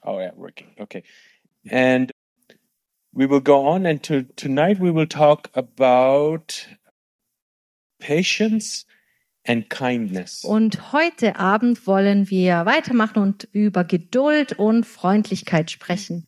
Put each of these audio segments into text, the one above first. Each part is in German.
Oh yeah, working. Okay. And we will go on, and tonight we will talk about patience and kindness. Und heute Abend wollen wir weitermachen und über Geduld und Freundlichkeit sprechen.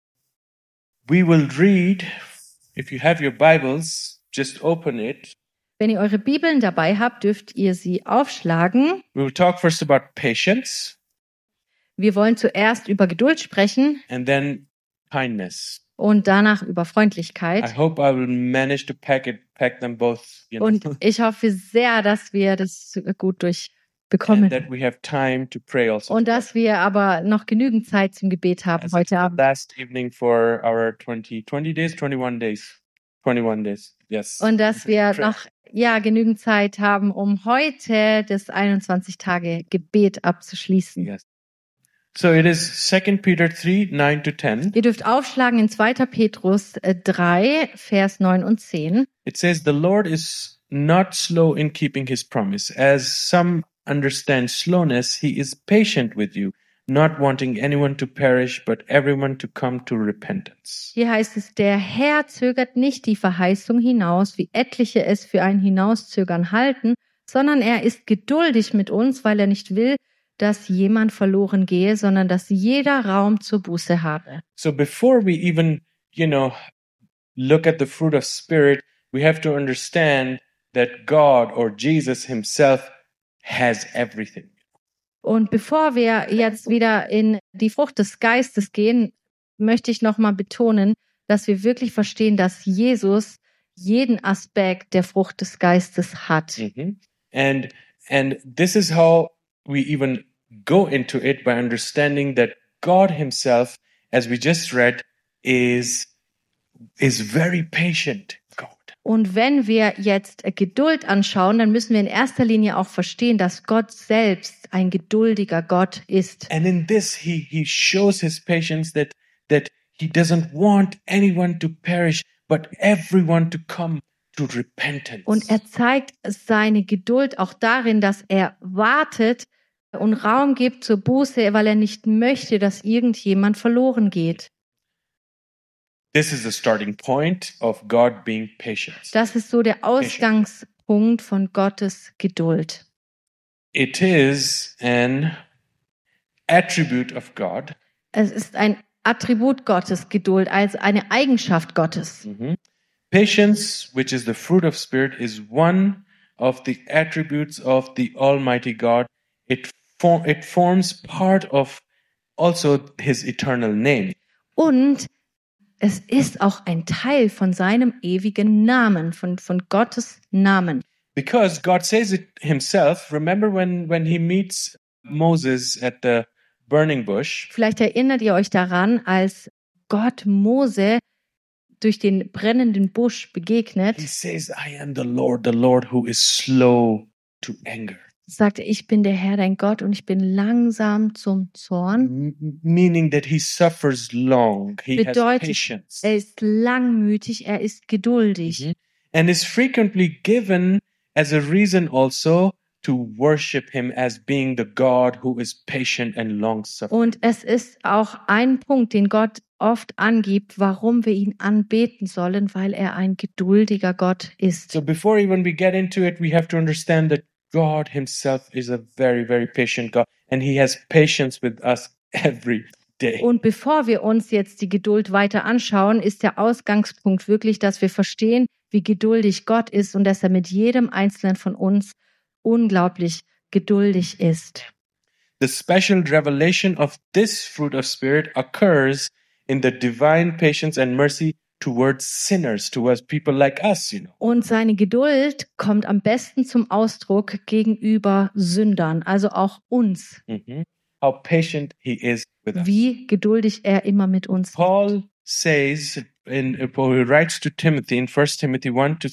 We will read, if you have your Bibles, just open it. Wenn ihr eure Bibeln dabei habt, dürft ihr sie aufschlagen. We will talk first about patience Wir wollen zuerst über Geduld sprechen and then kindness. und danach über I Freundlichkeit. hope I will manage to pack them both, Und ich hoffe sehr, dass wir das gut and durchbekommen that we have time to pray also. und dass wir aber noch genügend Zeit zum Gebet haben As it's heute the Abend. last evening for our 20 days, 21 days. 21 days, yes. Und dass wir Prayer. noch genügend Zeit haben, um heute das 21 Tage Gebet abzuschließen. Yes. So it is 2 Peter 3, 9 to 10. Ihr dürft aufschlagen in 2. Petrus 3, Vers 9 und 10. It says, "The Lord is not slow in keeping his promise, as some understand slowness. He is patient with you, not wanting anyone to perish, but everyone to come to repentance." Hier heißt es, der Herr zögert nicht die Verheißung hinaus, wie etliche es für ein Hinauszögern halten, sondern er ist geduldig mit uns, weil er nicht will, dass jemand verloren gehe, sondern dass jeder Raum zur Buße habe. So before we even, look at the fruit of spirit, we have to understand that God or Jesus himself has everything. Und bevor wir jetzt wieder in die Frucht des Geistes gehen, möchte ich nochmal betonen, dass wir wirklich verstehen, dass Jesus jeden Aspekt der Frucht des Geistes hat. Mhm. And this is how we even go into it, by understanding that God himself, as we just read, is very patient God. Und wenn wir jetzt Geduld anschauen, dann müssen wir in erster Linie auch verstehen, dass Gott selbst ein geduldiger Gott ist. And in this he shows his patience, that he doesn't want anyone to perish, but everyone to come to repentance. Und er zeigt seine Geduld auch darin, dass er wartet und Raum gibt zur Buße, weil er nicht möchte, dass irgendjemand verloren geht. This is the starting point of God being patient. Das ist so der Ausgangspunkt von Gottes Geduld. It is an attribute of God. Es ist ein Attribut Gottes, Geduld, als eine Eigenschaft Gottes. Mhm. Patience, which is the fruit of spirit, is one of the attributes of the Almighty God. It forms part of also his eternal name. Und es ist auch ein Teil von seinem ewigen Namen, von Gottes Namen. Because God says it himself. Remember when he meets Moses at the burning bush? Vielleicht erinnert ihr euch daran, als Gott Mose durch den brennenden Busch begegnet. He says, "I am the Lord who is slow to anger." Sagt er, ich bin der Herr, dein Gott, und ich bin langsam zum Zorn. Meaning that he suffers long. He has Bedeutet, patience. er ist langmütig, er ist geduldig. Mhm. And is frequently given as a reason also to worship him as being the God who is patient and long-suffering. Und es ist auch ein Punkt, den Gott oft angibt, warum wir ihn anbeten sollen, weil er ein geduldiger Gott ist. So before even we get into it, we have to understand that God himself is a very, very patient God, and he has patience with us every day. Und bevor wir uns jetzt die Geduld weiter anschauen, ist der Ausgangspunkt wirklich, dass wir verstehen, wie geduldig Gott ist und dass er mit jedem Einzelnen von uns unglaublich geduldig ist. The special revelation of this fruit of spirit occurs in the divine patience and mercy towards sinners, towards people like us, Und seine Geduld kommt am besten zum Ausdruck gegenüber Sündern, also auch uns. Mhm. How patient he is with us. Wie geduldig er immer mit uns ist. Paul says, he writes to Timothy in 1 Timothy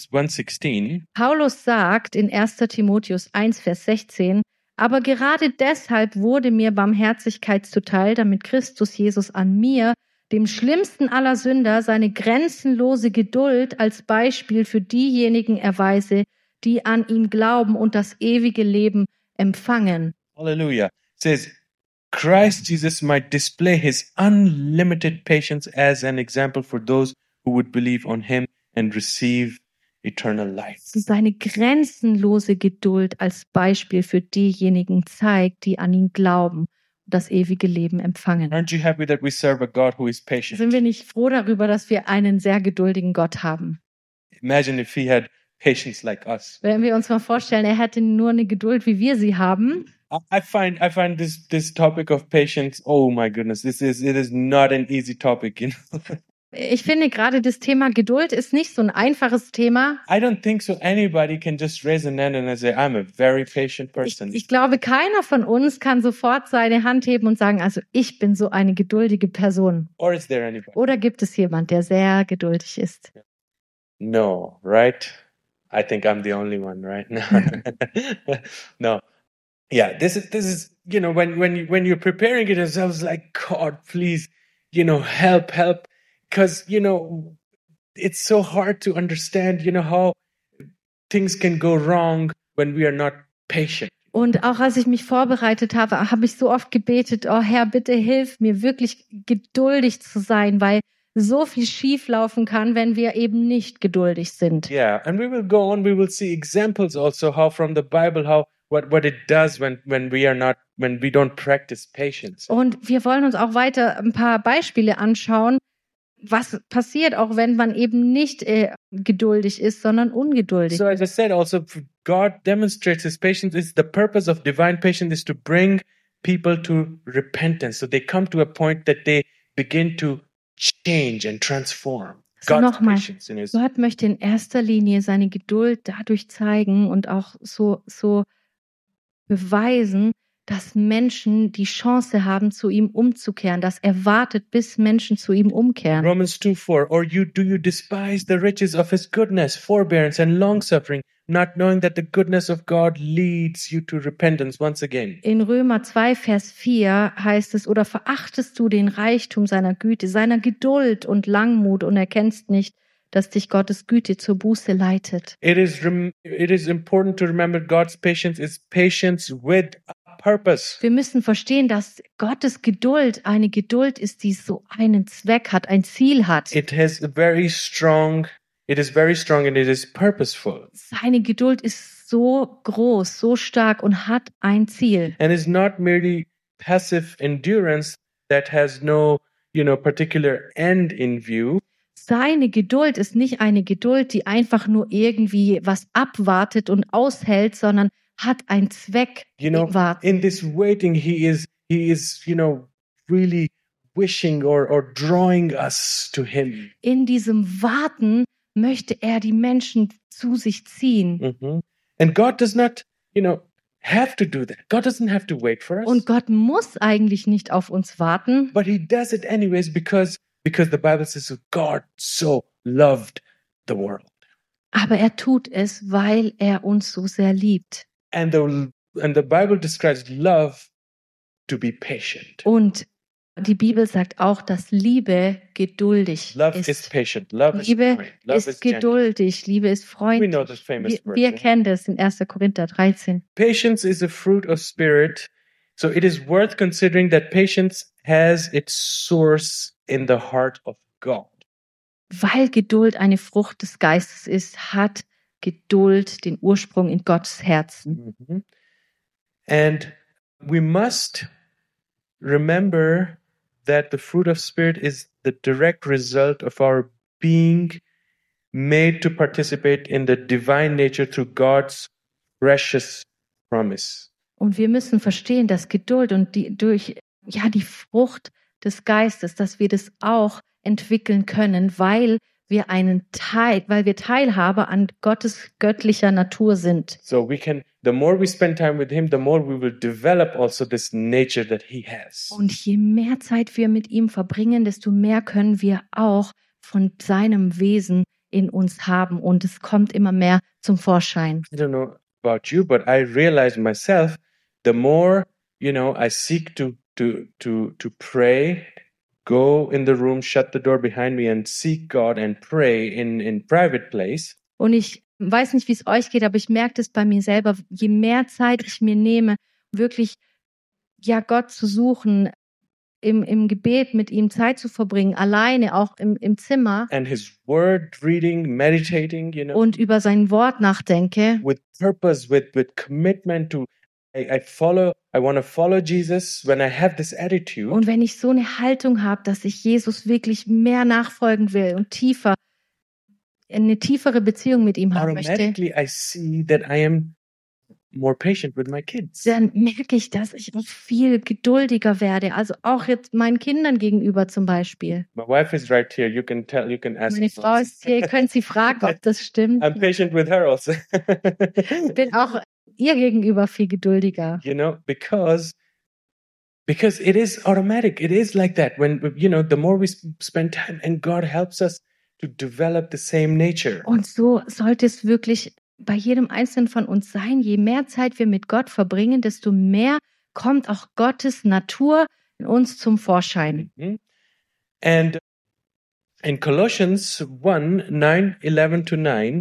1:16, Paulus sagt in 1. Timotheus 1, Vers 16, aber gerade deshalb wurde mir Barmherzigkeit zuteil, damit Christus Jesus an mir, dem schlimmsten aller Sünder, seine grenzenlose Geduld als Beispiel für diejenigen erweise, die an ihn glauben und das ewige Leben empfangen. hallelujah, says, Christ Jesus might display his unlimited patience as an example for those who would believe on him and receive eternal life. So seine grenzenlose Geduld als Beispiel für diejenigen zeigt, die an ihn glauben und das ewige Leben empfangen. Aren't you happy that we serve a God who is patient? Sind wir nicht froh darüber, dass wir einen sehr geduldigen Gott haben? Imagine if he had patience like us. Wenn wir uns mal vorstellen, er hätte nur eine Geduld, wie wir sie haben. I find this topic of patience, oh my goodness, it is not an easy topic, you know. Ich finde gerade das Thema Geduld ist nicht so ein einfaches Thema. I don't think so anybody can just raise an hand and say, I'm a very patient person. Ich glaube, keiner von uns kann sofort seine Hand heben und sagen, also ich bin so eine geduldige Person. Or is there anybody? Oder gibt es jemand, der sehr geduldig ist? No, right? I think I'm the only one, right? No. No. Yeah, this is you know, when you're preparing it yourselves, like, God, please, you know, help, because you know it's so hard to understand, you know, how things can go wrong when we are not patient. Und auch als ich mich vorbereitet habe, habe ich so oft gebetet, oh Herr, bitte hilf mir, wirklich geduldig zu sein, weil so viel schief laufen kann, wenn wir eben nicht geduldig sind. Yeah, and we will go on, we will see examples also how from the Bible, how what it does when we don't practice patience. Und wir wollen uns auch weiter ein paar Beispiele anschauen, was passiert, auch wenn man eben nicht geduldig ist, sondern ungeduldig. So as I said, also God demonstrates his patience. Is the purpose of divine patience is to bring people to repentance. So they come to a point that they begin to change and transform. So God's nochmal, patience in his Gott möchte in erster Linie seine Geduld dadurch zeigen und auch so beweisen, dass Menschen die Chance haben, zu ihm umzukehren, dass er wartet, bis Menschen zu ihm umkehren. Romans 2:4, or do you despise the riches of his goodness, forbearance and long-suffering, not knowing that the goodness of God leads you to repentance once again? In Römer 2, Vers 4 heißt es, oder verachtest du den Reichtum seiner Güte, seiner Geduld und Langmut und erkennst nicht, dass dich Gottes Güte zur Buße leitet. It is important to remember God's patience is patience with a purpose. Wir müssen verstehen, dass Gottes Geduld eine Geduld ist, die so einen Zweck hat, ein Ziel hat. It is very strong and it is purposeful. Seine Geduld ist so groß, so stark und hat ein Ziel. And is not merely passive endurance that has no, particular end in view. Seine Geduld ist nicht eine Geduld, die einfach nur irgendwie was abwartet und aushält, sondern hat einen Zweck. In this waiting, he is, really wishing or drawing us to him. In diesem Warten möchte er die Menschen zu sich ziehen. Mm-hmm. And God does not, have to do that. God doesn't have to wait for us. Und Gott muss eigentlich nicht auf uns warten. But he does it anyways because the Bible says God so loved the world. Aber er tut es, weil er uns so sehr liebt. And the Bible describes love to be patient. Und die Bibel sagt auch, dass Liebe geduldig Love ist. is patient. Love Liebe is kind. Love ist geduldig. Liebe ist freundlich. We know this famous Wir verse. kennen das in 1. Korinther 13. Patience is a fruit of spirit. So it is worth considering that patience has its source in the heart of God. Weil Geduld eine Frucht des Geistes ist, hat Geduld den Ursprung in Gottes Herzen. Mm-hmm. And we must remember that the fruit of spirit is the direct result of our being made to participate in the divine nature through God's precious promise. Und wir müssen verstehen, dass Geduld und die Frucht des Geistes, dass wir das auch entwickeln können, weil wir Teilhabe an Gottes göttlicher Natur sind. So the more we spend time with him, the more we will develop also this nature that he has. Und je mehr Zeit wir mit ihm verbringen, desto mehr können wir auch von seinem Wesen in uns haben und es kommt immer mehr zum Vorschein. I don't know about you, but I realize myself, the more, I seek to pray, go in the room, shut the door behind me and seek God and pray in private place. Und ich weiß nicht, wie es euch geht, aber ich merke das bei mir selber, je mehr Zeit ich mir nehme, wirklich ja, Gott zu suchen, im Gebet mit ihm Zeit zu verbringen, alleine auch im Zimmer and his word reading, meditating, und über sein Wort nachdenke with purpose, with commitment to I want to follow Jesus. When I have this attitude, und wenn ich so eine Haltung habe, dass ich Jesus wirklich mehr nachfolgen will und eine tiefere Beziehung mit ihm haben möchte, automatically I see that I am more patient with my kids. dann merke ich, dass ich auch viel geduldiger werde. Also auch jetzt meinen Kindern gegenüber zum Beispiel. My wife is right here. You can ask. Meine Frau ist hier, ihr könnt sie fragen, ob das stimmt. I'm patient with her also. Ich bin auch ihr gegenüber viel geduldiger. Because it is automatic. It is like that. When, the more we spend time and God helps us to develop the same nature. Und so sollte es wirklich bei jedem Einzelnen von uns sein. Je mehr Zeit wir mit Gott verbringen, desto mehr kommt auch Gottes Natur in uns zum Vorschein. Mhm. And in Colossians 1, 9 to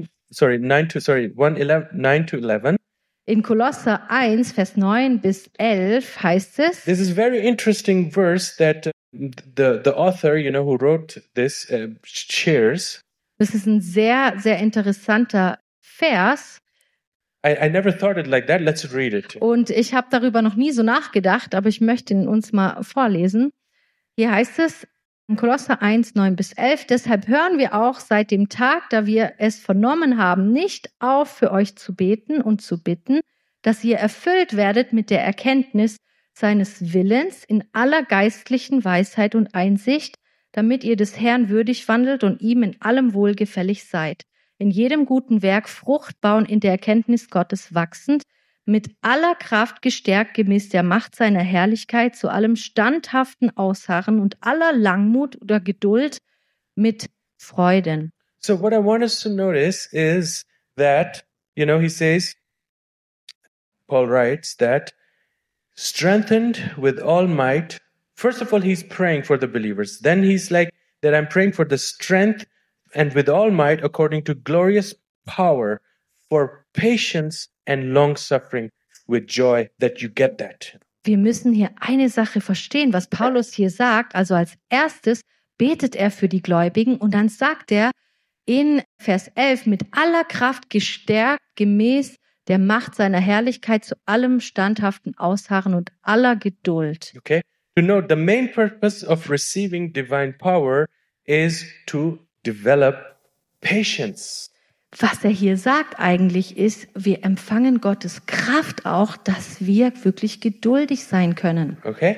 11, in Kolosser 1, Vers 9 bis 11 heißt es, this is a very interesting verse that the author, who wrote this, shares. Das ist ein sehr, sehr interessanter Vers. I never thought it like that. Let's read it. Und ich habe darüber noch nie so nachgedacht, aber ich möchte ihn uns mal vorlesen. Hier heißt es in Kolosser 1, 9 bis 11, deshalb hören wir auch seit dem Tag, da wir es vernommen haben, nicht auf, für euch zu beten und zu bitten, dass ihr erfüllt werdet mit der Erkenntnis seines Willens in aller geistlichen Weisheit und Einsicht, damit ihr des Herrn würdig wandelt und ihm in allem wohlgefällig seid, in jedem guten Werk Frucht bauen, in der Erkenntnis Gottes wachsend, mit aller Kraft gestärkt gemäß der Macht seiner Herrlichkeit, zu allem standhaften Ausharren und aller Langmut oder Geduld mit Freuden. So what I want us to notice is that, he says, Paul writes that strengthened with all might. First of all, he's praying for the believers. Then he's like that I'm praying for the strength and with all might according to glorious power for patience and long suffering with joy, that you get that. Wir müssen hier eine Sache verstehen, was Paulus hier sagt. Also als erstes betet er für die Gläubigen und dann sagt er in Vers 11, mit aller Kraft gestärkt gemäß der Macht seiner Herrlichkeit zu allem standhaften Ausharren und aller Geduld. Okay? To know the main purpose of receiving divine power is to develop patience. Was er hier sagt eigentlich ist, wir empfangen Gottes Kraft auch, dass wir wirklich geduldig sein können. Okay?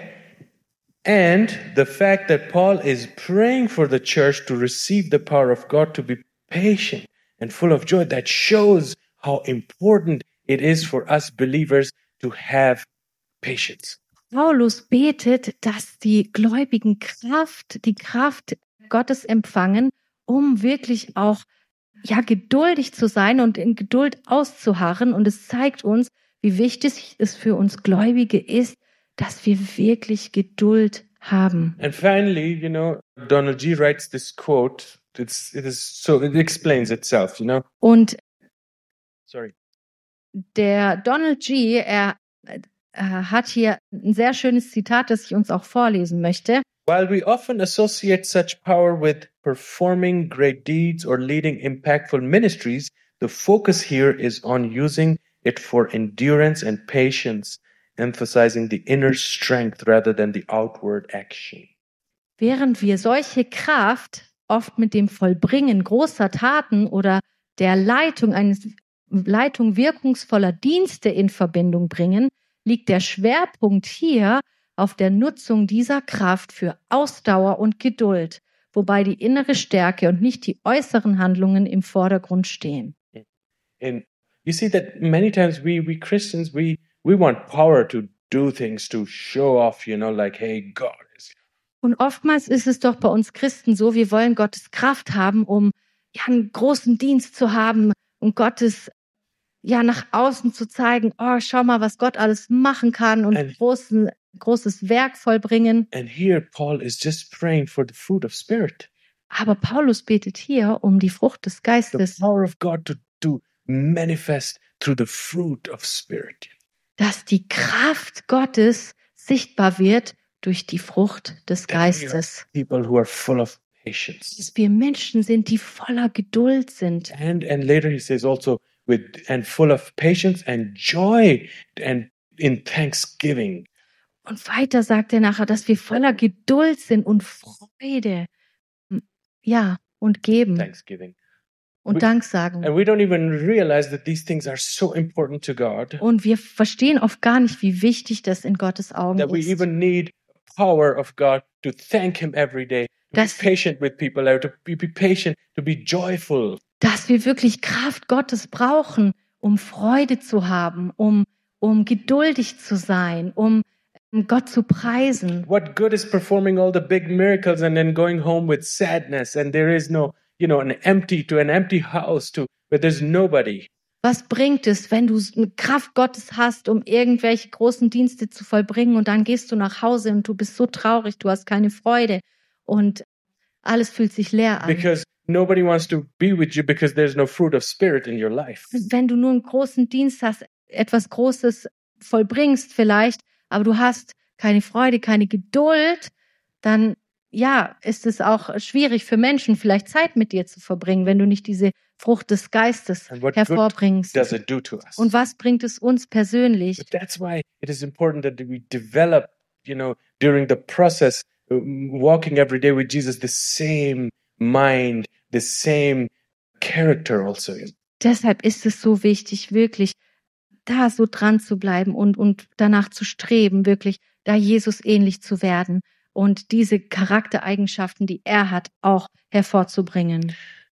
And the fact that Paul is praying for the church to receive the power of God to be patient and full of joy, that shows how important it is for us believers to have patience. Paulus betet, dass die Gläubigen die Kraft Gottes empfangen, um wirklich auch geduldig zu sein und in Geduld auszuharren. Und es zeigt uns, wie wichtig es für uns Gläubige ist, dass wir wirklich Geduld haben. And finally, Donald G. writes this quote. It explains itself, Und Sorry. der Donald G., er hat hier ein sehr schönes Zitat, das ich uns auch vorlesen möchte. While we often associate such power with performing great deeds or leading impactful ministries, the focus here is on using it for endurance and patience, emphasizing the inner strength rather than the outward action. Während wir solche Kraft oft mit dem Vollbringen großer Taten oder der Leitung wirkungsvoller Dienste in Verbindung bringen, liegt der Schwerpunkt hier auf der Nutzung dieser Kraft für Ausdauer und Geduld, wobei die innere Stärke und nicht die äußeren Handlungen im Vordergrund stehen. And you see that many times we Christians, we want power to do things, to show off, like, hey, God is. Und oftmals ist es doch bei uns Christen so, wir wollen Gottes Kraft haben, um einen großen Dienst zu haben und Gottes nach außen zu zeigen, oh, schau mal, was Gott alles machen kann und großes Werk vollbringen. And here Paul is just praying for the fruit of spirit. Aber Paulus betet hier um die Frucht des The Geistes, power of God to manifest through the fruit of spirit. dass die Kraft Gottes sichtbar wird durch die Frucht des That we are Geistes. people who are full of patience. Dass wir Menschen sind, die voller Geduld sind. And later he says also and full of patience and joy and in thanksgiving. Und weiter sagt er nachher, dass wir voller Geduld sind und Freude. Ja, und geben Thanksgiving. und Dank sagen. And we don't even realize that these things are so important to God Und wir verstehen oft gar nicht, wie wichtig das in Gottes Augen that we ist. even need power of God to thank him every day, to Dass- be patient with people, to be patient, to be joyful. Dass wir wirklich Kraft Gottes brauchen, um Freude zu haben, um geduldig zu sein, um Gott zu preisen. What good is performing all the big miracles and then going home with sadness and there is no, an empty house where there's nobody. Was bringt es, wenn du eine Kraft Gottes hast, um irgendwelche großen Dienste zu vollbringen und dann gehst du nach Hause und du bist so traurig, du hast keine Freude und alles fühlt sich leer an. Because nobody wants to be with you because there's no fruit of spirit in your life. Wenn du nur einen großen Dienst hast, etwas Großes vollbringst vielleicht, aber du hast keine Freude, keine Geduld, dann ist es auch schwierig für Menschen, vielleicht Zeit mit dir zu verbringen, wenn du nicht diese Frucht des Geistes And what hervorbringst. good does it do to us? Und was bringt es uns persönlich? But that's why it is important that we develop, during the process, walking every day with Jesus, the same mind, the same character also. Deshalb ist es so wichtig, wirklich da so dran zu bleiben und danach zu streben, wirklich da Jesus ähnlich zu werden und diese Charaktereigenschaften, die er hat, auch hervorzubringen.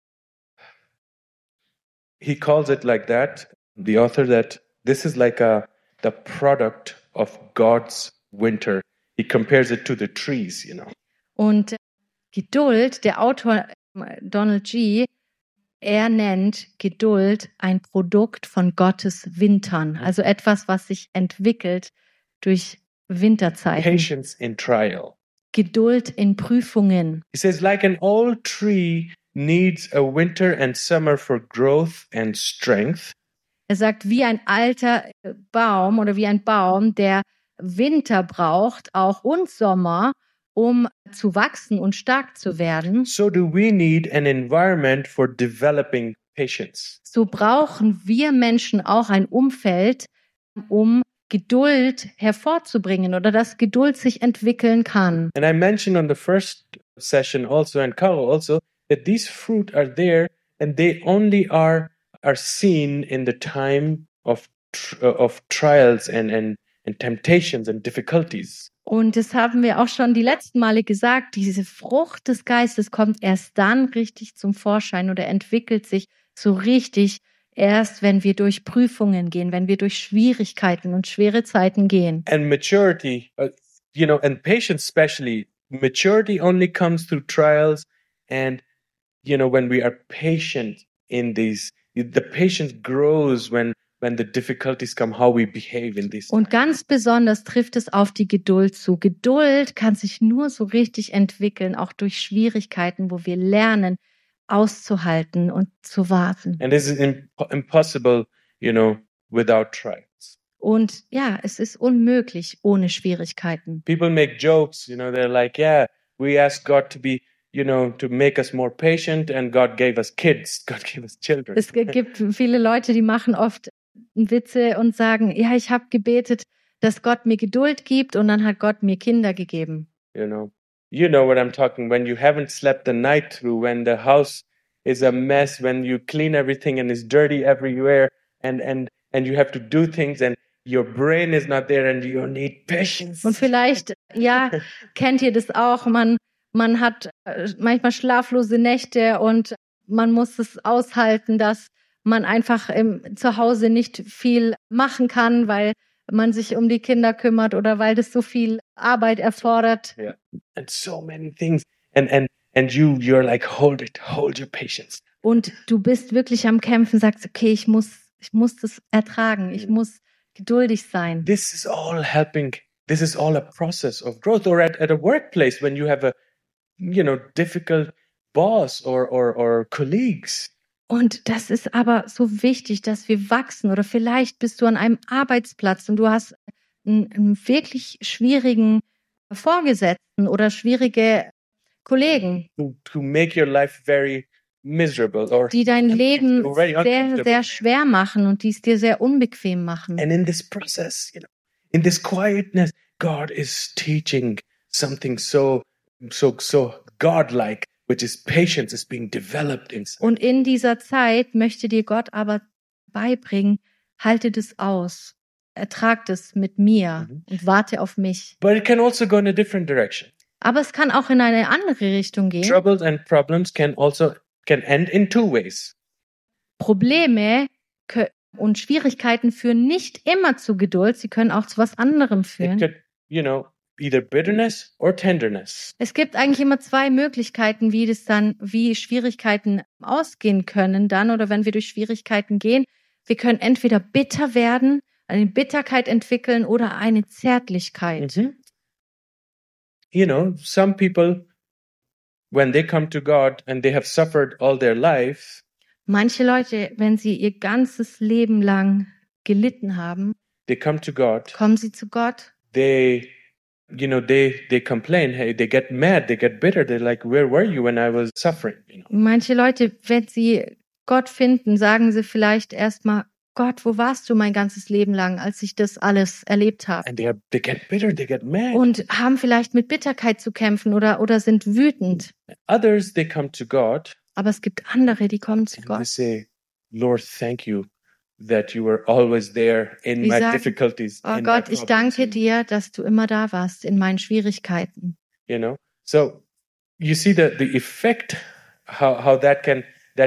He calls it like that, the author, that this is like the product of God's winter. He compares it to the trees, Und Geduld, der Autor Donald G., er nennt Geduld ein Produkt von Gottes Wintern, also etwas, was sich entwickelt durch Winterzeiten. Patience in trial. Geduld in Prüfungen. He says, like an old tree needs a winter and summer for growth and strength. Er sagt, wie ein alter Baum oder wie ein Baum, der Winter braucht, auch und Sommer, um zu wachsen und stark zu werden. So do we need an environment for developing patience. So brauchen wir Menschen auch ein Umfeld, um Geduld hervorzubringen oder dass Geduld sich entwickeln kann. And I mentioned on the first session also, and Carol also, that these fruit are there and they only are seen in the time of trials and temptations and difficulties. Und das haben wir auch schon die letzten Male gesagt, diese Frucht des Geistes kommt erst dann richtig zum Vorschein oder entwickelt sich so richtig erst, wenn wir durch Prüfungen gehen, wenn wir durch Schwierigkeiten und schwere Zeiten gehen. And maturity, and patience especially, maturity only comes through trials and, when we are patient in these, the patience grows when the difficulties come, how we behave in these. Und ganz besonders trifft es auf die Geduld zu. Geduld kann sich nur so richtig entwickeln, auch durch Schwierigkeiten, wo wir lernen, auszuhalten und zu warten. And this is impossible, without trials. Und es ist unmöglich ohne Schwierigkeiten. People make jokes, they're like, yeah, we asked God to be, to make us more patient and God gave us kids, God gave us children. Es gibt viele Leute, die machen oft Witze und sagen, ja, ich habe gebetet, dass Gott mir Geduld gibt und dann hat Gott mir Kinder gegeben. You know what I'm talking, when you haven't slept the night through, when the house is a mess, when you clean everything and it's dirty everywhere and you have to do things and your brain is not there and you need patience. Und vielleicht, kennt ihr das auch, man hat manchmal schlaflose Nächte und man muss es aushalten, dass man einfach zu Hause nicht viel machen kann, weil man sich um die Kinder kümmert oder weil das so viel Arbeit erfordert. Yeah. And so many things. And you're like, hold your patience. Und du bist wirklich am Kämpfen, sagst, okay, ich muss das ertragen, ich muss geduldig sein. This is all helping. This is all a process of growth. Or at a workplace when you have a, difficult boss or colleagues. Und das ist aber so wichtig, dass wir wachsen. Oder vielleicht bist du an einem Arbeitsplatz und du hast einen wirklich schwierigen Vorgesetzten oder schwierige Kollegen, to make your life very miserable or die dein Leben very sehr, uncomfortable. sehr schwer machen und die es dir sehr unbequem machen. And in this process, in this quietness, God is teaching something so godlike, which is patience is being developed inside. Und in dieser Zeit möchte dir Gott aber beibringen, halte das aus, ertrag das mit mir und warte auf mich. But it can also go in a different direction. Aber es kann auch in eine andere Richtung gehen. Troubles and problems can end in two ways. Probleme und Schwierigkeiten führen nicht immer zu Geduld, sie können auch zu was anderem It führen. could, either bitterness or tenderness. Es gibt eigentlich immer zwei Möglichkeiten, wie Schwierigkeiten ausgehen können dann oder wenn wir durch Schwierigkeiten gehen. Wir können entweder bitter werden, eine Bitterkeit entwickeln oder eine Zärtlichkeit. Some people, when they come to God and they have suffered all their life, Manche Leute, wenn sie ihr ganzes Leben lang gelitten haben, they come to God, kommen sie zu Gott. they complain, hey, they get mad, they get bitter, they're like, where were you when I was suffering? Manche Leute, wenn sie Gott finden, sagen sie vielleicht erstmal, Gott, wo warst du mein ganzes Leben lang, als ich das alles erlebt habe? And they get bitter, they get mad. Und haben vielleicht mit Bitterkeit zu kämpfen oder sind wütend. Others, they come to God Aber es gibt andere, die kommen zu and they Gott. say, Lord, thank you that you were always there in Die my sagen, difficulties. Oh in Gott, my ich problems." danke dir, dass du immer da warst in meinen Schwierigkeiten. So you see the effect, how that can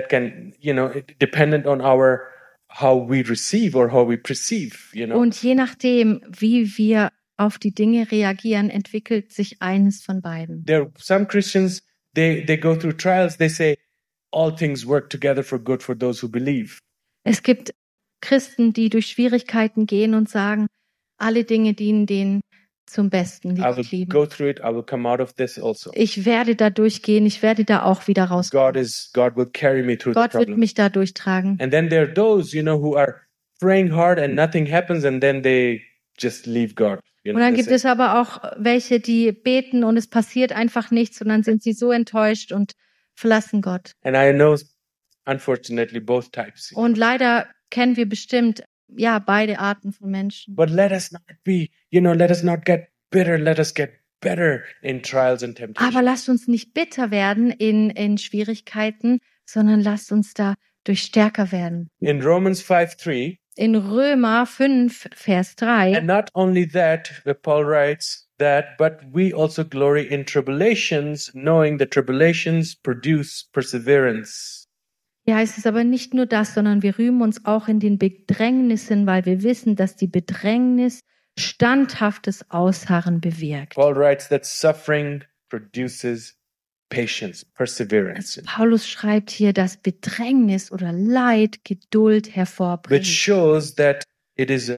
dependent on how we receive or how we perceive, Und je nachdem, wie wir auf die Dinge reagieren, entwickelt sich eines von beiden. There are some Christians, they go through trials, they say all things work together for good for those who believe. Es gibt Christen, die durch Schwierigkeiten gehen und sagen, alle Dinge dienen denen zum Besten, die I will Gott lieben. go through it, I will come out of this also. Ich werde da durchgehen, ich werde da auch wieder rauskommen. God will carry me through Gott the wird problem. mich da durchtragen. And then there are those, who are praying hard and nothing happens and then they just leave God. Und dann they gibt say, es aber auch welche, die beten und es passiert einfach nichts und dann sind sie so enttäuscht und verlassen Gott. and I know, unfortunately, both types. Und leider kennen wir bestimmt, beide Arten von Menschen. But let us not let us not get bitter. Let us get better in trials and temptations. Aber lasst uns nicht bitter werden in Schwierigkeiten, sondern lasst uns da durch stärker werden. In Romans 5:3, In Römer 5, Vers 3, and not only that, where Paul writes that, but we also glory in tribulations, knowing that tribulations produce perseverance. hier heißt es aber nicht nur das, sondern wir rühmen uns auch in den Bedrängnissen, weil wir wissen, dass die Bedrängnis standhaftes Ausharren bewirkt. Paul writes that suffering produces patience, perseverance, Paulus schreibt hier, dass Bedrängnis oder Leid Geduld which hervorbringt. shows that it is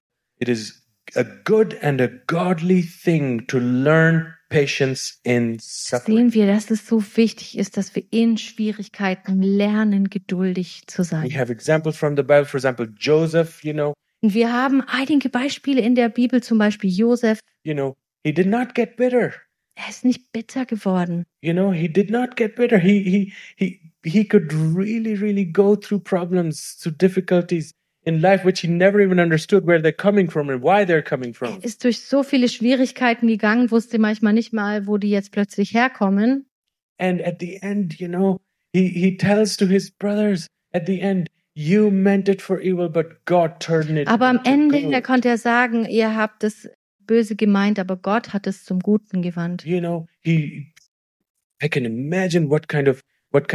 a good and a godly thing to learn patience in suffering. Sehen wir, dass es so wichtig ist, dass wir in Schwierigkeiten lernen, geduldig zu We sein. have examples from the Bible, for example, Joseph, Und wir haben einige Beispiele in der Bibel, zum Beispiel Josef. he did not get bitter. Er ist nicht bitter geworden. He did not get bitter. He could really, really go through problems, through difficulties in life, which he never even understood where they're coming from and why they're coming from. Er ist durch so viele Schwierigkeiten gegangen, wusste manchmal nicht mal, wo die jetzt plötzlich herkommen. And at the end, he tells to his brothers at the end, you meant it for evil, but God turned it Aber am into Ende, da good. konnte er sagen, ihr habt es böse gemeint, aber Gott hat es zum Guten gewandt. I can imagine what kind of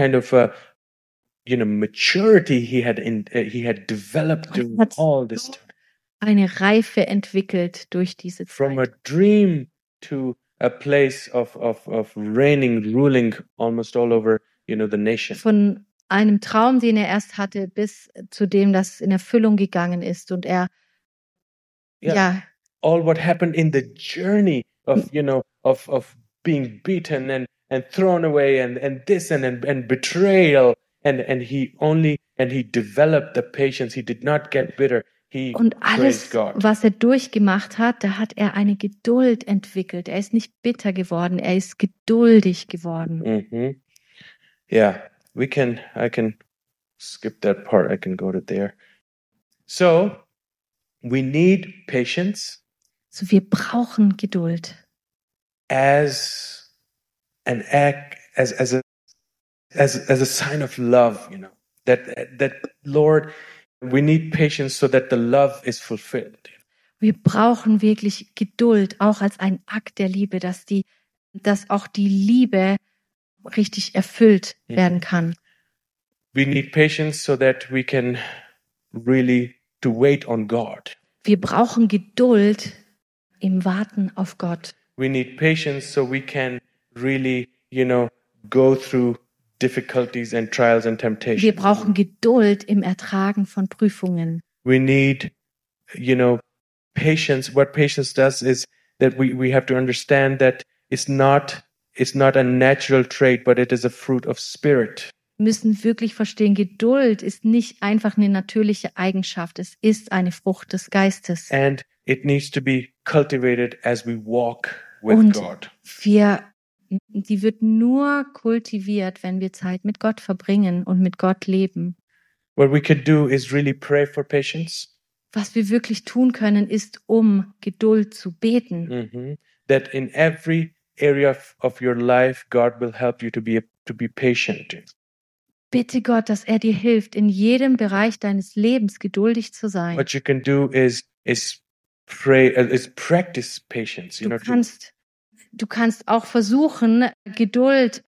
maturity he had developed during Hat all this time. eine Reife entwickelt durch diese From a Zeit. dream to a place of reigning, ruling almost all over, the nation. Von einem Traum, den er erst hatte, bis zu dem, das in Erfüllung gegangen ist. Und er, Yeah. All what happened in the journey of, of being beaten and thrown away and this and betrayal. And he developed the patience. He did not get bitter. he Und alles, praised God. was er durchgemacht hat, da hat er eine Geduld entwickelt. Er ist nicht bitter geworden, er ist geduldig geworden. Mhm. Yeah, I can skip that part. I can go to there. So, we need patience So, wir brauchen Geduld as an act, as a sign of love, that Lord, we need patience so that the love is fulfilled. Wir brauchen wirklich Geduld, auch als ein Akt der Liebe, dass auch die Liebe richtig erfüllt werden kann. We need patience so that we can really to wait on God. Wir brauchen Geduld im Warten auf Gott. We need patience so we can really, go through difficulties and trials and temptations. Wir brauchen Geduld im Ertragen von Prüfungen. We need, patience. What patience does is that we have to understand that it's not a natural trait, but it is a fruit of spirit. Wir müssen wirklich verstehen, Geduld ist nicht einfach eine natürliche Eigenschaft, es ist eine Frucht des Geistes. And it needs to be cultivated as we walk with Und God. die wird nur kultiviert, wenn wir Zeit mit Gott verbringen und mit Gott leben. What we could do is really pray for patience. Was wir wirklich tun können, ist, um Geduld zu beten. That in every area of your life, God will help you to be patient. Bitte Gott, dass er dir hilft, in jedem Bereich deines Lebens geduldig zu sein. What you can do is pray, is practice patience. Du kannst auch versuchen, Geduld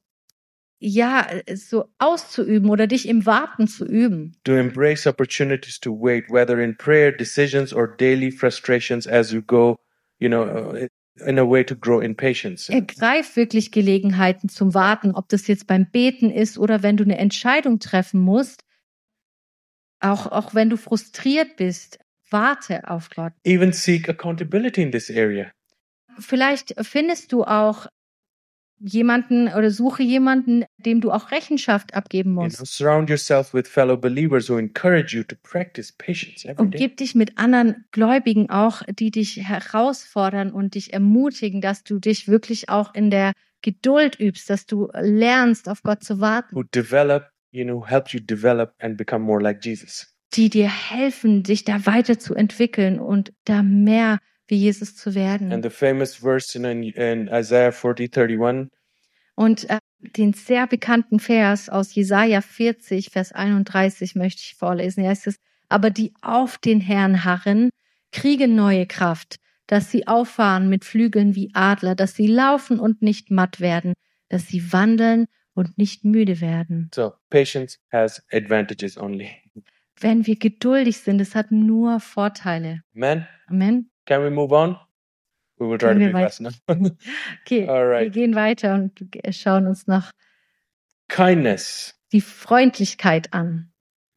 so auszuüben oder dich im Warten zu üben. To embrace opportunities to wait, whether in prayer, decisions, or daily frustrations as you go, in a way to grow in patience. Ergreif wirklich Gelegenheiten zum Warten, ob das jetzt beim Beten ist oder wenn du eine Entscheidung treffen musst. Auch wenn du frustriert bist, warte auf Gott. Even seek accountability in this area. Vielleicht findest du auch jemanden oder suche jemanden, dem du auch Rechenschaft abgeben musst. Surround yourself with fellow believers who encourage you to practice patience every day. Umgib dich mit anderen Gläubigen auch, die dich herausfordern und dich ermutigen, dass du dich wirklich auch in der Geduld übst, dass du lernst, auf Gott zu warten. Who develop, help you develop and become more like Jesus. Die dir helfen, dich da weiterzuentwickeln und da mehr wie Jesus zu werden. And the famous verse in Isaiah 40:31. Und den sehr bekannten Vers aus Jesaja 40, Vers 31 möchte ich vorlesen. Hier heißt es: Aber die auf den Herrn harren, kriegen neue Kraft, dass sie auffahren mit Flügeln wie Adler, dass sie laufen und nicht matt werden, dass sie wandeln und nicht müde werden. So, patience has advantages only. Wenn wir geduldig sind, es hat nur Vorteile. Amen. Amen. Can we move on? We will try to be fast now. Okay, All right. wir gehen weiter und schauen uns noch Kindness. die Freundlichkeit an.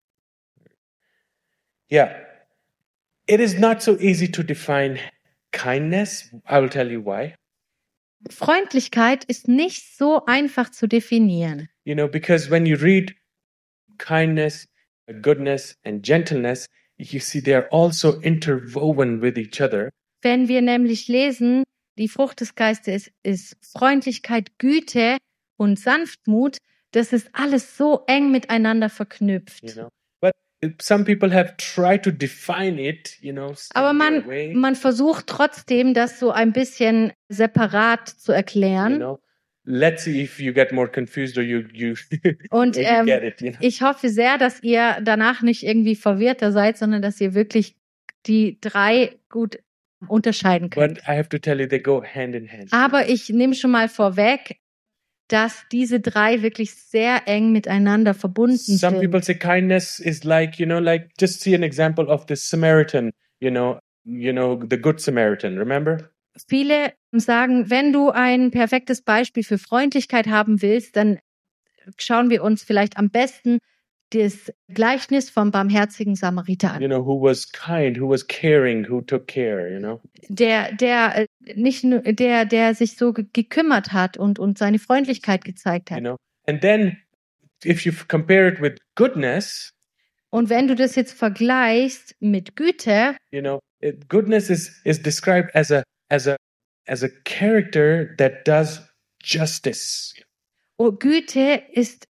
Yeah. It is not so easy to define kindness. I will tell you why. Freundlichkeit ist nicht so einfach zu definieren. Because when you read kindness, goodness, and gentleness, you see they're also interwoven with each other. Wenn wir nämlich lesen, die Frucht des Geistes ist Freundlichkeit, Güte und Sanftmut, das ist alles so eng miteinander verknüpft. But some people have tried to define it, Aber man versucht trotzdem, das so ein bisschen separat zu erklären. Let's see if you get more confused or you Und get it. Ich hoffe sehr, dass ihr danach nicht irgendwie verwirrter seid, sondern dass ihr wirklich die drei gut unterscheiden könnt. But I have to tell you, they go hand in hand. Aber ich nehme schon mal vorweg, dass diese drei wirklich sehr eng miteinander verbunden Some sind. people say kindness is like just see an example of the Samaritan, the Good Samaritan, remember? Viele sagen, wenn du ein perfektes Beispiel für Freundlichkeit haben willst, dann schauen wir uns vielleicht am besten das Gleichnis vom barmherzigen Samariter an. Who was kind, who was caring, who took care, Der nicht nur der sich so gekümmert hat und seine Freundlichkeit gezeigt hat. And then if you compare it with goodness, Und wenn du das jetzt vergleichst mit Güte, goodness is described as a character that does justice. Güte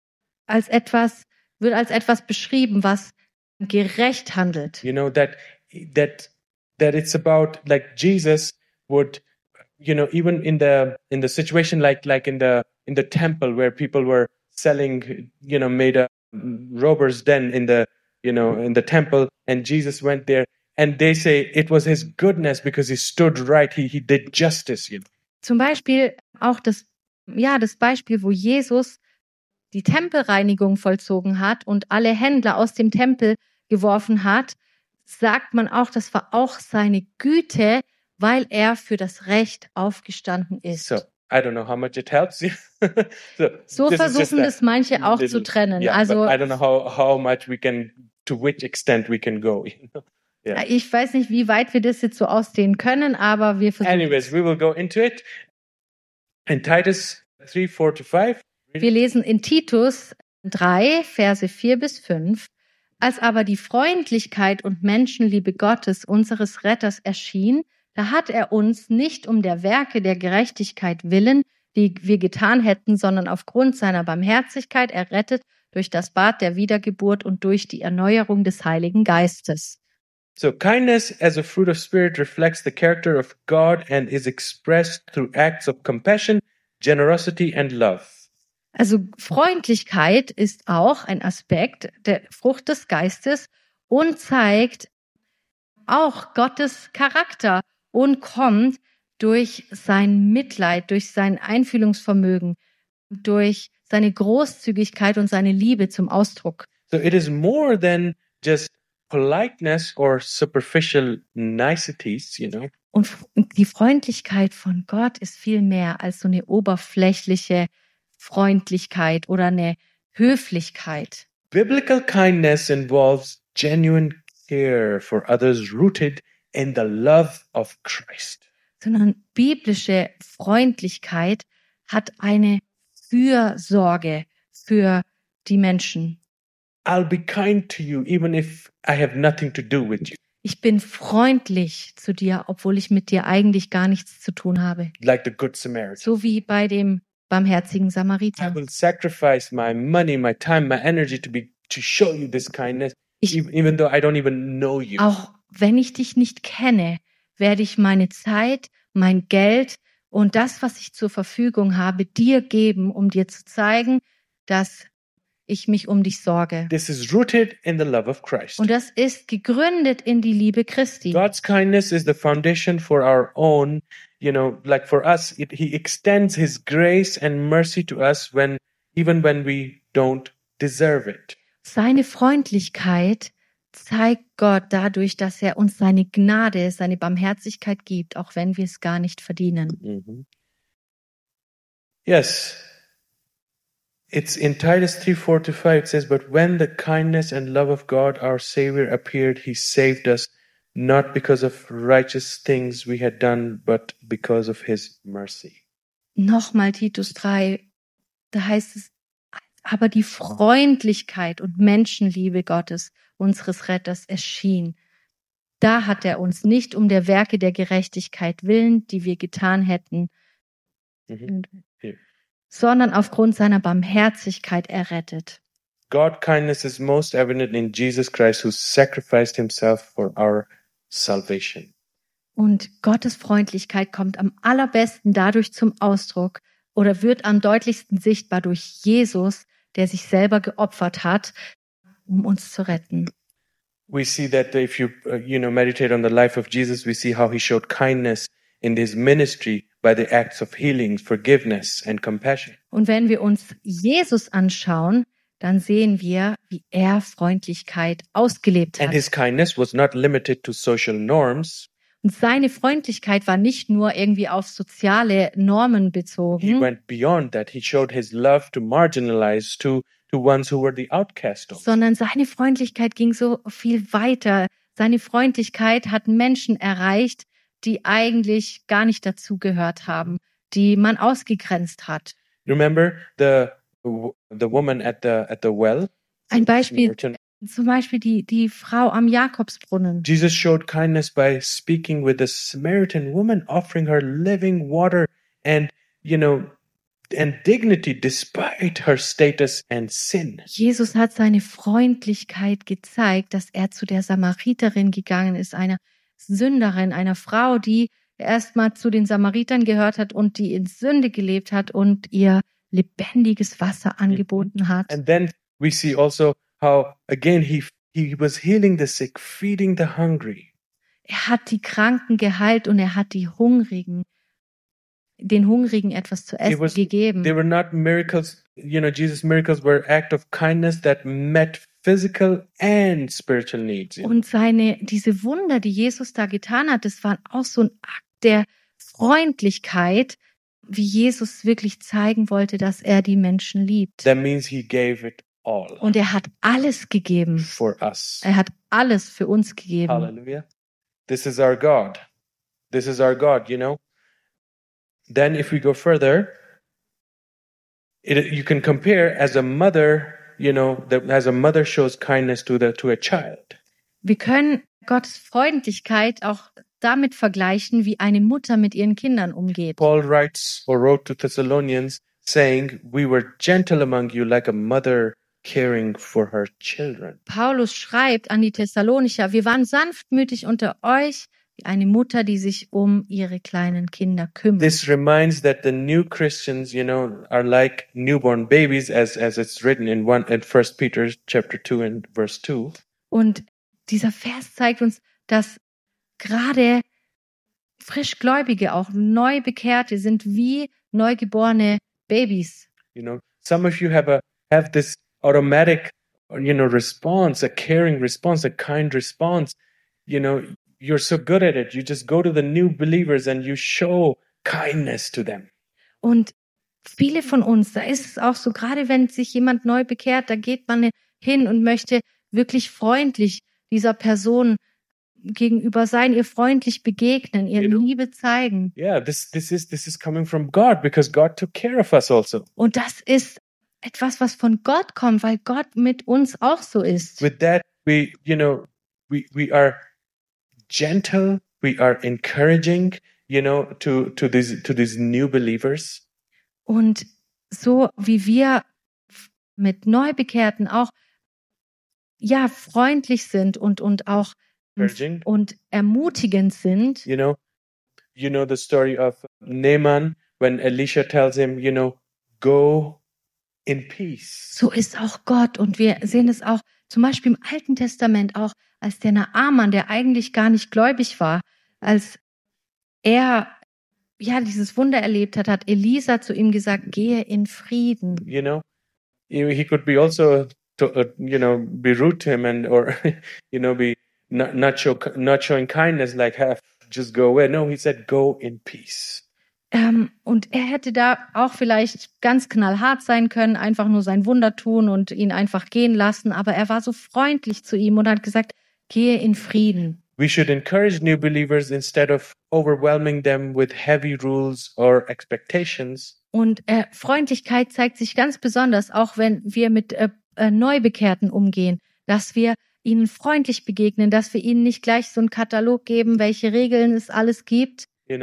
wird als etwas beschrieben, was gerecht handelt. That it's about like Jesus would, even in the situation like in the temple where people were selling, made a robber's den in the temple, and Jesus went there, and they say it was his goodness because he stood right, he did justice. Zum Beispiel auch das Beispiel, wo Jesus die Tempelreinigung vollzogen hat und alle Händler aus dem Tempel geworfen hat, sagt man auch, das war auch seine Güte, weil er für das Recht aufgestanden ist. So, I don't know how much it helps you. So versuchen das manche auch zu trennen. Yeah, also I don't know how much to which extent we can go. Yeah. Ich weiß nicht, wie weit wir das jetzt so ausdehnen können, aber wir versuchen. Anyways, we will go into it. In Titus 3:4-5. Wir lesen in Titus 3, Verse 4 bis 5. Als aber die Freundlichkeit und Menschenliebe Gottes, unseres Retters, erschien, da hat er uns nicht um der Werke der Gerechtigkeit willen, die wir getan hätten, sondern aufgrund seiner Barmherzigkeit errettet durch das Bad der Wiedergeburt und durch die Erneuerung des Heiligen Geistes. So kindness as a fruit of spirit reflects the character of God and is expressed through acts of compassion, generosity and love. Also Freundlichkeit ist auch ein Aspekt der Frucht des Geistes und zeigt auch Gottes Charakter und kommt durch sein Mitleid, durch sein Einfühlungsvermögen, durch seine Großzügigkeit und seine Liebe zum Ausdruck. So it is more than just politeness or superficial niceties, Und die Freundlichkeit von Gott ist viel mehr als so eine oberflächliche Freundlichkeit oder eine Höflichkeit. Biblical kindness involves genuine care for others rooted in the love of Christ. Sondern biblische Freundlichkeit hat eine Fürsorge für die Menschen. I'll be kind to you even if I have nothing to do with you. Ich bin freundlich zu dir, obwohl ich mit dir eigentlich gar nichts zu tun habe. Like the Good Samaritan. So wie bei dem barmherzigen I Samariter. will sacrifice my money, my time, my energy to show you this kindness, even though I don't even know you. Auch wenn ich dich nicht kenne, werde ich meine Zeit, mein Geld und das, was ich zur Verfügung habe, dir geben, um dir zu zeigen, dass ich mich um dich sorge. This is rooted in the love of Christ. Und das ist gegründet in die Liebe Christi. God's kindness is the foundation for our own, like for us, he extends his grace and mercy to us even when we don't deserve it. Seine Freundlichkeit zeigt Gott dadurch, dass er uns seine Gnade, seine Barmherzigkeit gibt, auch wenn wir es gar nicht verdienen. Mm-hmm. Yes. It's in Titus 3:4-5, it says, but when the kindness and love of God, our Savior, appeared, he saved us, not because of righteous things we had done, but because of his mercy. Nochmal Titus 3, da heißt es, aber die Freundlichkeit und Menschenliebe Gottes, unseres Retters, erschien. Da hat er uns nicht um der Werke der Gerechtigkeit willen, die wir getan hätten, sondern aufgrund seiner Barmherzigkeit errettet. God's kindness is most evident in Jesus Christ, who sacrificed himself for our salvation. Und Gottes Freundlichkeit kommt am allerbesten dadurch zum Ausdruck oder wird am deutlichsten sichtbar durch Jesus, der sich selber geopfert hat, um uns zu retten. We see that if you meditate on the life of Jesus, we see how he showed kindness in his ministry by the acts of healing, forgiveness and compassion. Und wenn wir uns Jesus anschauen, dann sehen wir, wie er Freundlichkeit ausgelebt And hat. his kindness was not limited to social norms. Und seine Freundlichkeit war nicht nur irgendwie auf soziale Normen He bezogen, went beyond that. He showed his love to marginalized, to ones who were the outcast. sondern seine Freundlichkeit ging so viel weiter. Seine Freundlichkeit hat Menschen erreicht, die eigentlich gar nicht dazugehört haben, die man ausgegrenzt hat. Remember the woman at the well? Ein Beispiel Zum Beispiel die Frau am Jakobsbrunnen. Jesus showed kindness by speaking with the Samaritan woman, offering her living water and, and dignity despite her status and sin. Jesus hat seine Freundlichkeit gezeigt, dass er zu der Samariterin gegangen ist, einer Sünderin, einer Frau, die erstmal zu den Samaritern gehört hat und die in Sünde gelebt hat und ihr lebendiges Wasser angeboten hat. And then we see also how, again, he was healing the sick, feeding the hungry. Er hat die Kranken geheilt und er hat den Hungrigen etwas zu essen gegeben. They were not miracles, Jesus' miracles were act of kindness that met physical and spiritual needs. Und diese Wunder, die Jesus da getan hat, das waren auch so ein Akt der Freundlichkeit, wie Jesus wirklich zeigen wollte, dass er die Menschen liebt. That means he gave it all. Und er hat alles gegeben. For us. Er hat alles für uns gegeben. Hallelujah. This is our God. This is our God, Then if we go further, you can compare as a mother, as a mother shows kindness to a child. Wir können Gottes Freundlichkeit auch damit vergleichen, wie eine Mutter mit ihren Kindern umgeht. Paul wrote to Thessalonians saying, "We were gentle among you like a mother caring for her children." Paulus schreibt an die Thessalonicher, wir waren sanftmütig unter euch, wie eine Mutter, die sich um ihre kleinen Kinder kümmert. This reminds that the new Christians, are like newborn babies, as it's written in 1 Peter chapter 2 and verse 2. Und dieser Vers zeigt uns, dass gerade Frischgläubige, auch Neubekehrte, sind wie neugeborene Babys. Some of you have this automatic, response, a caring response, a kind response. You're so good at it. You just go to the new believers and you show kindness to them. Und viele von uns, da ist es auch so, gerade wenn sich jemand neu bekehrt, da geht man hin und möchte wirklich freundlich dieser Person gegenüber sein, ihr freundlich begegnen, ihr Liebe zeigen. Yeah, this is coming from God because God took care of us also. Und das ist etwas, was von Gott kommt, weil Gott mit uns auch so ist. With that, we are gentle, we are encouraging, to these new believers. Und so wie wir mit Neubekehrten auch freundlich sind und auch und ermutigend sind. You know the story of Naaman when Elisha tells him, go in peace. So ist auch Gott und wir sehen es auch zum Beispiel im Alten Testament auch, als der Naaman, der eigentlich gar nicht gläubig war, als er dieses Wunder erlebt hat Elisa zu ihm gesagt, gehe in Frieden. He could be also be rude to him or be not showing kindness, like just go away. No, he said go in peace. Und er hätte da auch vielleicht ganz knallhart sein können, einfach nur sein Wunder tun und ihn einfach gehen lassen, aber er war so freundlich zu ihm und hat gesagt, gehe in Frieden. We should encourage new believers instead of overwhelming them with heavy rules or expectations. Und Freundlichkeit zeigt sich ganz besonders, auch wenn wir mit Neubekehrten umgehen, dass wir ihnen freundlich begegnen, dass wir ihnen nicht gleich so einen Katalog geben, welche Regeln es alles gibt.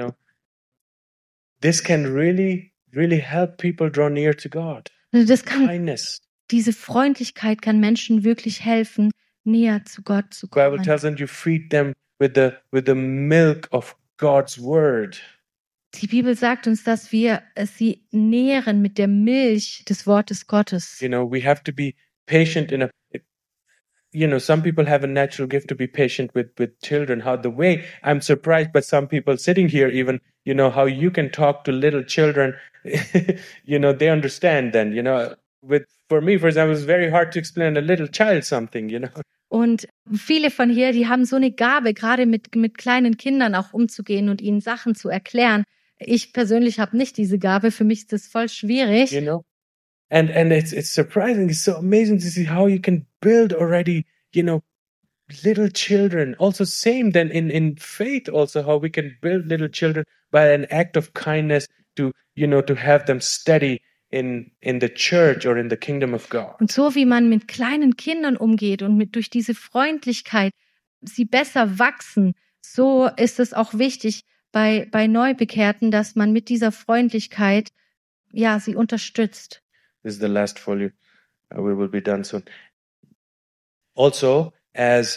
This can really, really help people draw near to God. Kindness. Diese Freundlichkeit kann Menschen wirklich helfen, näher zu Gott zu kommen. The Bible tells them you feed them with the milk of God's word. Die Bibel sagt uns, dass wir sie nähren mit der Milch des Wortes Gottes. We have to be patient some people have a natural gift to be patient with children. I'm surprised by some people sitting here even, how you can talk to little children, they understand then, for me, for example, it's very hard to explain a little child something, Und viele von hier, die haben so eine Gabe, gerade mit kleinen Kindern auch umzugehen und ihnen Sachen zu erklären. Ich persönlich habe nicht diese Gabe, für mich ist das voll schwierig. And it's surprising, it's so amazing to see how you can build already, little children. Also same then in faith also, how we can build little children by an act of kindness to have them steady in the church or in the kingdom of God. Und so wie man mit kleinen Kindern umgeht und durch diese Freundlichkeit sie besser wachsen, so ist es auch wichtig bei Neubekehrten, dass man mit dieser Freundlichkeit sie unterstützt. This is the last folie. We will be done soon. Also, as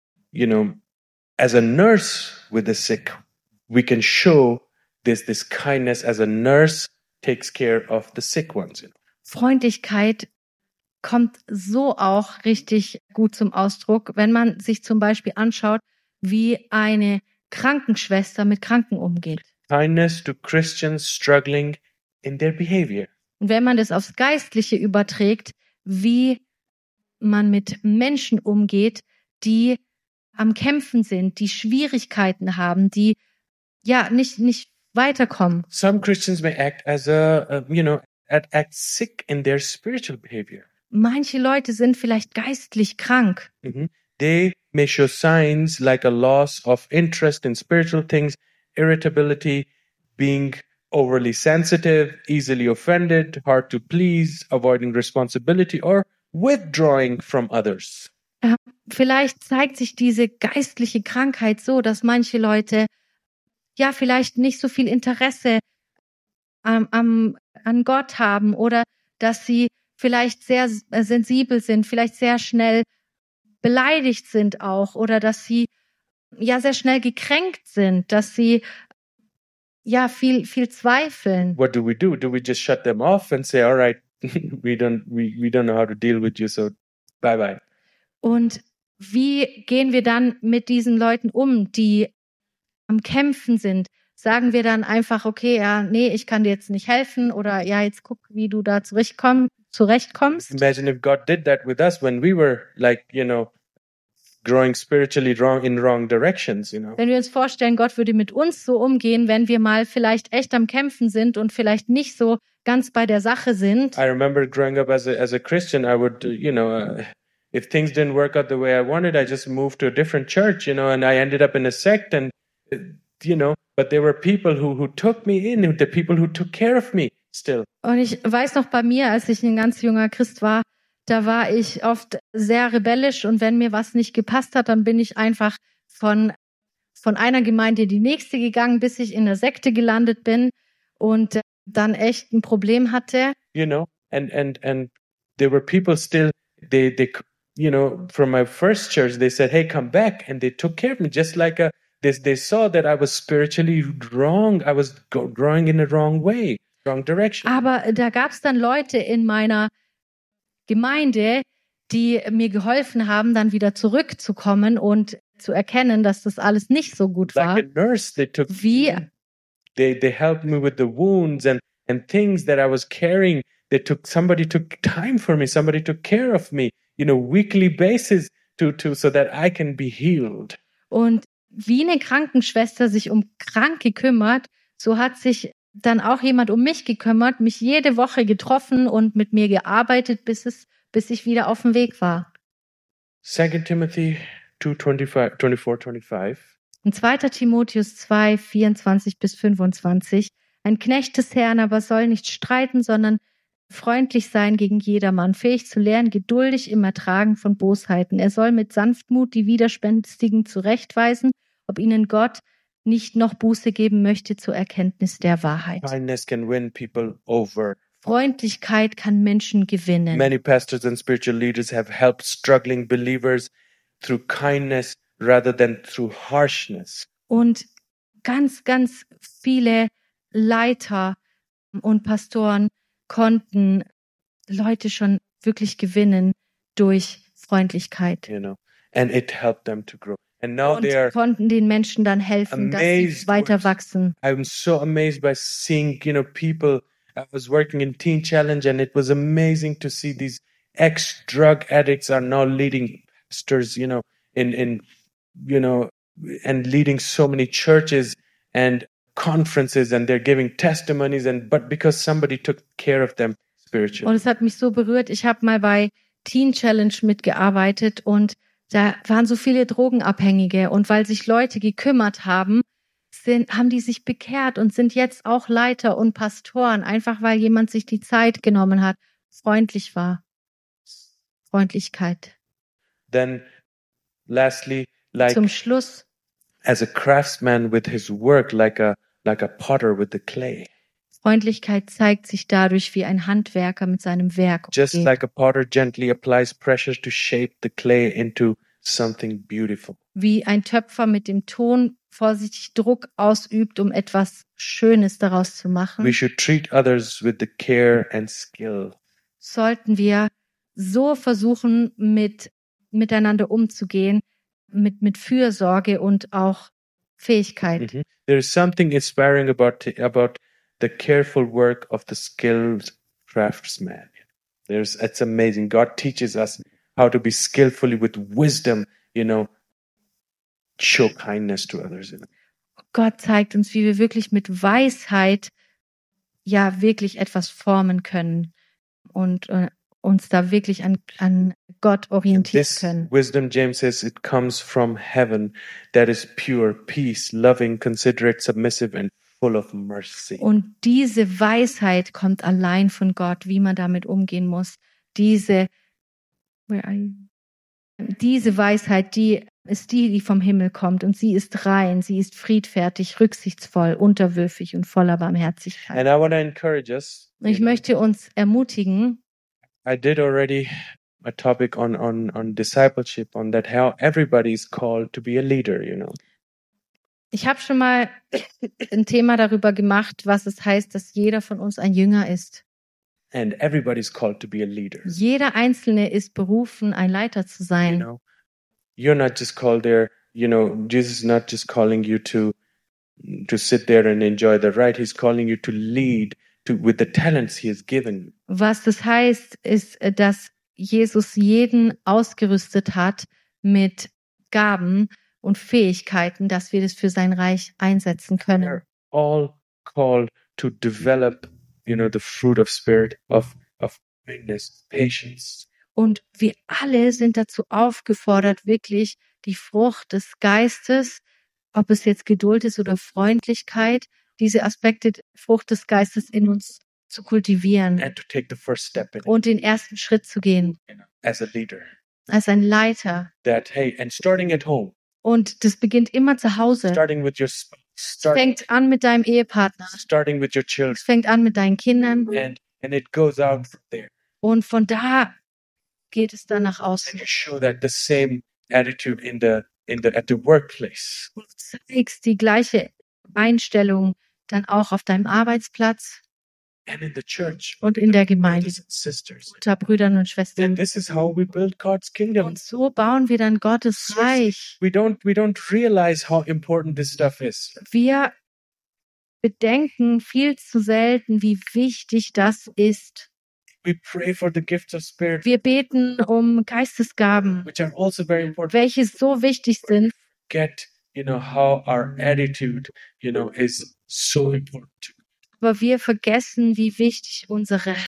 a nurse with the sick, we can show this kindness as a nurse takes care of the sick ones. Freundlichkeit kommt so auch richtig gut zum Ausdruck, wenn man sich zum Beispiel anschaut, wie eine Krankenschwester mit Kranken umgeht. Kindness to Christians struggling in their behavior. Und wenn man das aufs Geistliche überträgt, wie man mit Menschen umgeht, die am Kämpfen sind, die Schwierigkeiten haben, die nicht weiterkommen. Some Christians may act as act sick in their spiritual behavior. Manche Leute sind vielleicht geistlich krank. Mm-hmm. They may show signs like a loss of interest in spiritual things, irritability, being overly sensitive, easily offended, hard to please, avoiding responsibility, or withdrawing from others. Vielleicht zeigt sich diese geistliche Krankheit so, dass manche Leute vielleicht nicht so viel Interesse an Gott haben oder dass sie vielleicht sehr sensibel sind, vielleicht sehr schnell beleidigt sind auch oder dass sie sehr schnell gekränkt sind, dass sie viel zweifeln. What do? Do we just shut them off and say, all right, we don't know how to deal with you, so bye bye. Und wie gehen wir dann mit diesen Leuten um, die am Kämpfen sind? Sagen wir dann einfach, okay, ich kann dir jetzt nicht helfen oder jetzt guck, wie du da zurechtkommst. Imagine if God did that with us when we were growing spiritually in wrong directions, Wenn wir uns vorstellen, Gott würde mit uns so umgehen, wenn wir mal vielleicht echt am Kämpfen sind und vielleicht nicht so ganz bei der Sache sind. I remember growing up as a Christian, I would, if things didn't work out the way I wanted, I just moved to a different church, and I ended up in a sect and, but there were people who took me in, the people who took care of me still. Und ich weiß noch bei mir, als ich ein ganz junger Christ war, da war ich oft sehr rebellisch und wenn mir was nicht gepasst hat, dann bin ich einfach von einer Gemeinde in die nächste gegangen, bis ich in der Sekte gelandet bin und dann echt ein Problem hatte. And there were people still, they from my first church, they said, hey, come back. And they took care of me just like they saw that I was spiritually wrong. I was growing in the wrong way, wrong direction. Aber da gab es dann Leute in meiner Gemeinde, die mir geholfen haben, dann wieder zurückzukommen und zu erkennen, dass das alles nicht so gut war. Like a nurse, they helped me with the wounds and things that I was carrying. Somebody took time for me. Somebody took care of me, weekly basis so that I can be healed. Und wie eine Krankenschwester sich um Kranke kümmert, so hat sich dann auch jemand um mich gekümmert, mich jede Woche getroffen und mit mir gearbeitet, bis ich wieder auf dem Weg war. 2 Timothy 2:24-25. In 2. Timotheus 2, 24 bis 25. Ein Knecht des Herrn aber soll nicht streiten, sondern freundlich sein gegen jedermann, fähig zu lernen, geduldig im Ertragen von Bosheiten. Er soll mit Sanftmut die Widerspenstigen zurechtweisen, ob ihnen Gott nicht noch Buße geben möchte zur Erkenntnis der Wahrheit. Kindness can win people over. Freundlichkeit kann Menschen gewinnen. Many pastors and spiritual leaders have helped struggling believers through kindness rather than through harshness. Und ganz, ganz viele Leiter und Pastoren konnten Leute schon wirklich gewinnen durch Freundlichkeit. And it helped them to grow. And now Und konnten den Menschen dann helfen, dass sie weiter wachsen. I'm so amazed by seeing, people. I was working in Teen Challenge, and it was amazing to see these ex-drug addicts are now leading pastors, and leading so many churches and conferences, and they're giving testimonies, but because somebody took care of them spiritually. Und es hat mich so berührt. Ich habe mal bei Teen Challenge mitgearbeitet und da waren so viele Drogenabhängige und weil sich Leute gekümmert haben, haben die sich bekehrt und sind jetzt auch Leiter und Pastoren, einfach weil jemand sich die Zeit genommen hat, freundlich war. Freundlichkeit. Then lastly, like Zum Schluss, as a craftsman with his work, like a potter with the clay. Freundlichkeit zeigt sich dadurch, wie ein Handwerker mit seinem Werk Just umgeht. like a potter gently applies pressure to shape the clay into something beautiful. Wie ein Töpfer mit dem Ton vorsichtig Druck ausübt, um etwas Schönes daraus zu We machen, should treat others with the care and skill. sollten wir so versuchen, miteinander umzugehen, mit Fürsorge und auch Fähigkeit. There is something inspiring about the careful work of the skilled craftsman. It's amazing. God teaches us how to be skillfully with wisdom, show kindness to others. Gott zeigt uns, wie wir wirklich mit Weisheit ja wirklich etwas formen können und uns da wirklich an Gott orientieren This können. wisdom, James says, it comes from heaven, that is pure, peace, loving, considerate, submissive, and full of mercy. Und diese Weisheit kommt allein von Gott, wie man damit umgehen muss. Diese Weisheit, die ist die vom Himmel kommt, und sie ist rein, sie ist friedfertig, rücksichtsvoll, unterwürfig und voller Barmherzigkeit. And I want to encourage us. Und ich möchte uns ermutigen, I did already a topic on discipleship, on that how everybody is called to be a leader, ich habe schon mal ein Thema darüber gemacht, was es heißt, dass jeder von uns ein Jünger ist. And everybody's called to be a leader. Jeder Einzelne ist berufen, ein Leiter zu sein. You're not just called there, Jesus is not just calling you to sit there and enjoy the ride. He's calling you to lead with the talents he has given. Was das heißt, ist, dass Jesus jeden ausgerüstet hat mit Gaben und Fähigkeiten, dass wir das für sein Reich einsetzen können. We're all called to develop, the fruit of spirit of kindness, patience. Und wir alle sind dazu aufgefordert, wirklich die Frucht des Geistes, ob es jetzt Geduld ist oder Freundlichkeit, diese Aspekte der Frucht des Geistes in uns zu kultivieren And to take the first step in it und den ersten Schritt zu gehen as a leader. als ein Leiter. And starting at home, Und das beginnt immer zu Hause. starting with your spouse, Es fängt an mit deinem Ehepartner. starting with your children, Es fängt an mit deinen Kindern. and it goes out from there. Und von da geht es dann nach And außen. you show that the same attitude at the workplace. Du zeigst die gleiche Einstellung dann auch auf deinem Arbeitsplatz And in the church, und in der Gemeinde brothers and sisters. unter Brüdern und And Schwestern. this is how we build God's kingdom. Und so bauen wir dann Gottes Reich. We don't realize how important this stuff is. Wir bedenken viel zu selten, wie wichtig das ist. We pray for the gifts of spirit, Wir beten um Geistesgaben, which are also very important. welche so wichtig sind. Get, how our attitude, is so important. Aber wir vergessen, wie wichtig unsere